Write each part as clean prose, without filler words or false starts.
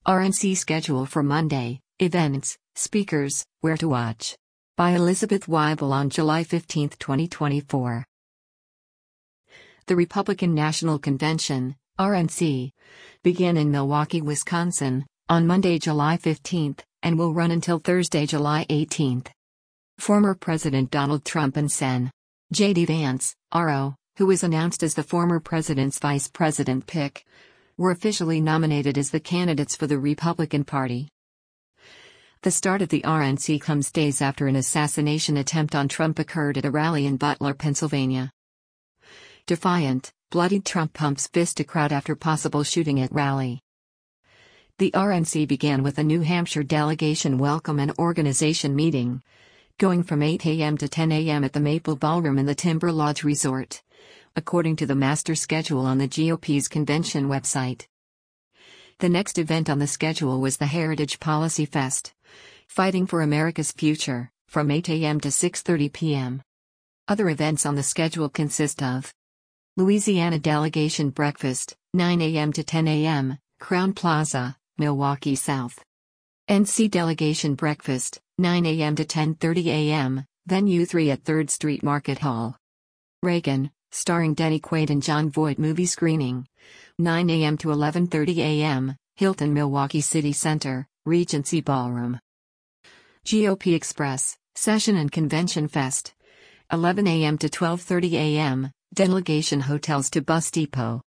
RNC schedule for Monday, events, speakers, where to watch. By Elizabeth Weibel on July 15, 2024. The Republican National Convention, RNC, began in Milwaukee, Wisconsin, on Monday, July 15, and will run until Thursday, July 18. Former President Donald Trump and Sen. J.D. Vance, RO, who was announced as the former president's vice president pick, were officially nominated as the candidates for the Republican Party. The start of the RNC comes days after an assassination attempt on Trump occurred at a rally in Butler, Pennsylvania. Defiant, bloodied Trump pumps fist to crowd after possible shooting at rally. The RNC began with a New Hampshire delegation welcome and organization meeting, going from 8 a.m. to 10 a.m. at the Maple Ballroom in the Timber Lodge Resort, according to the master schedule on the GOP's convention website. The next event on the schedule was the Heritage Policy Fest, Fighting for America's Future, from 8 a.m. to 6:30 p.m. Other events on the schedule consist of Louisiana Delegation Breakfast, 9 a.m. to 10 a.m., Crowne Plaza, Milwaukee South. NC Delegation Breakfast, 9 a.m. to 10:30 a.m., Venue 3 at 3rd Street Market Hall. Reagan, starring Denny Quaid and Jon Voight movie screening, 9 a.m. to 11:30 a.m., Hilton Milwaukee City Center, Regency Ballroom. GOP Express, Session and Convention Fest, 11 a.m. to 12:30 a.m., Delegation Hotels to Bus Depot.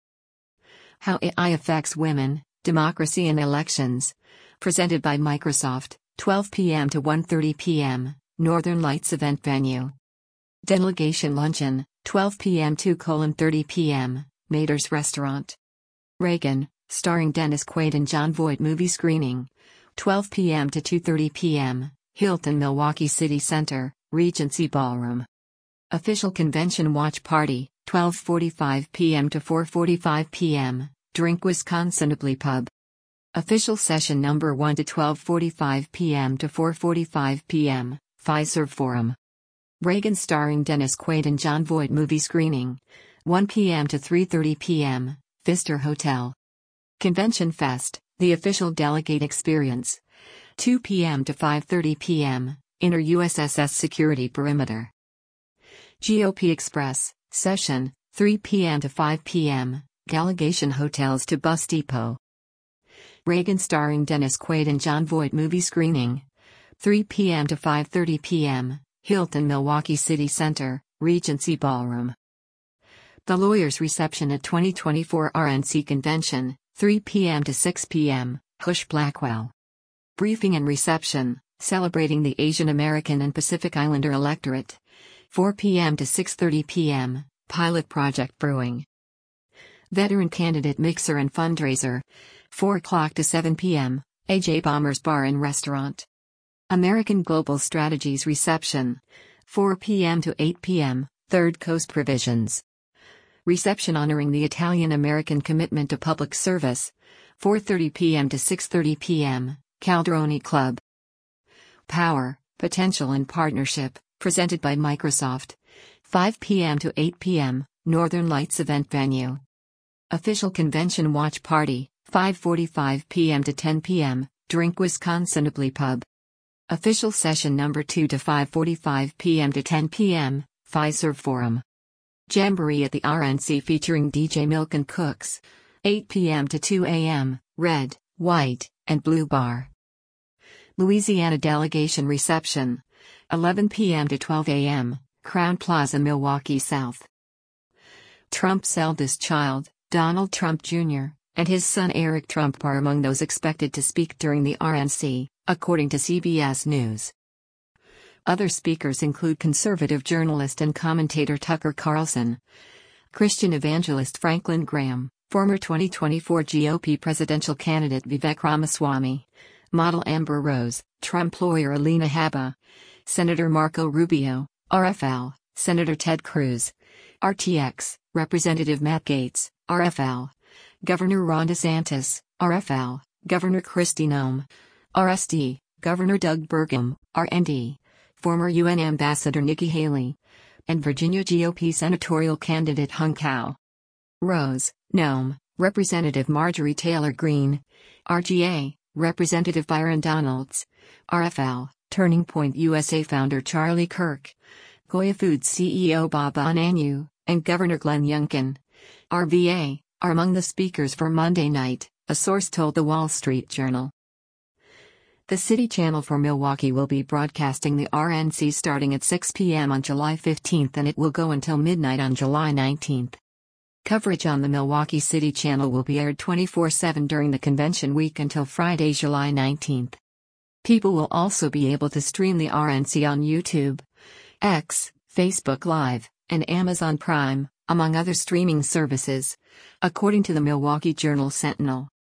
How AI Affects Women, Democracy and Elections, presented by Microsoft, 12 p.m. to 1:30 p.m., Northern Lights Event Venue. Delegation Luncheon, 12 p.m. to 30 p.m., Mater's Restaurant. Reagan, starring Dennis Quaid and Jon Voight movie screening, 12 p.m. to 2:30 p.m., Hilton Milwaukee City Center, Regency Ballroom. Official Convention Watch Party, 12:45 p.m. to 4:45 p.m., Drink Wisconsinably Pub. Official Session Number 1 to 12:45 p.m. to 4:45 p.m., Fiserv Forum. Reagan starring Dennis Quaid and Jon Voight movie screening, 1 p.m. to 3:30 p.m., Pfister Hotel. Convention Fest, the official delegate experience, 2 p.m. to 5:30 p.m., Inner USSS Security Perimeter. GOP Express, Session, 3 p.m. to 5 p.m., Delegation Hotels to Bus Depot. Reagan starring Dennis Quaid and Jon Voight movie screening, 3 p.m. to 5:30 p.m., Hilton Milwaukee City Center, Regency Ballroom. The Lawyers Reception at 2024 RNC Convention, 3 p.m. to 6 p.m., Hush Blackwell. Briefing and Reception, celebrating the Asian American and Pacific Islander electorate, 4 p.m. to 6:30 p.m., Pilot Project Brewing. Veteran Candidate Mixer and Fundraiser, 4 o'clock to 7 p.m., AJ Bombers Bar and Restaurant. American Global Strategies Reception, 4 p.m. to 8 p.m., Third Coast Provisions. Reception honoring the Italian-American commitment to public service, 4:30 p.m. to 6:30 p.m., Calderoni Club. Power, Potential and Partnership, presented by Microsoft, 5 p.m. to 8 p.m., Northern Lights Event Venue. Official Convention Watch Party, 5:45 p.m. to 10 p.m., Drink Wisconsinably Pub. Official Session Number 2 to 5:45 p.m. to 10 p.m., Fiserv Forum. Jamboree at the RNC featuring DJ Milk and Cooks, 8 p.m. to 2 a.m., Red, White, and Blue Bar. Louisiana Delegation Reception, 11 p.m. to 12 a.m., Crowne Plaza, Milwaukee South. Trump's eldest child, Donald Trump Jr., and his son Eric Trump are among those expected to speak during the RNC, according to CBS News. Other speakers include conservative journalist and commentator Tucker Carlson, Christian evangelist Franklin Graham, former 2024 GOP presidential candidate Vivek Ramaswamy, model Amber Rose, Trump lawyer Alina Habba, Senator Marco Rubio, RFL, Senator Ted Cruz, RTX, Representative Matt Gaetz, RFL, Governor Ron DeSantis, RFL, Governor Kristi Noem, RSD, Governor Doug Burgum, RND, former UN Ambassador Nikki Haley, and Virginia GOP senatorial candidate Hung Cao. Rose, Noem, Representative Marjorie Taylor Greene, RGA, Representative Byron Donalds, RFL, Turning Point USA founder Charlie Kirk, Goya Foods CEO Bob Ananwu, and Governor Glenn Youngkin, RVA, are among the speakers for Monday night, a source told the Wall Street Journal. The City Channel for Milwaukee will be broadcasting the RNC starting at 6 p.m. on July 15 and it will go until midnight on July 19. Coverage on the Milwaukee City Channel will be aired 24/7 during the convention week until Friday, July 19. People will also be able to stream the RNC on YouTube, X, Facebook Live, and Amazon Prime, among other streaming services, according to the Milwaukee Journal Sentinel.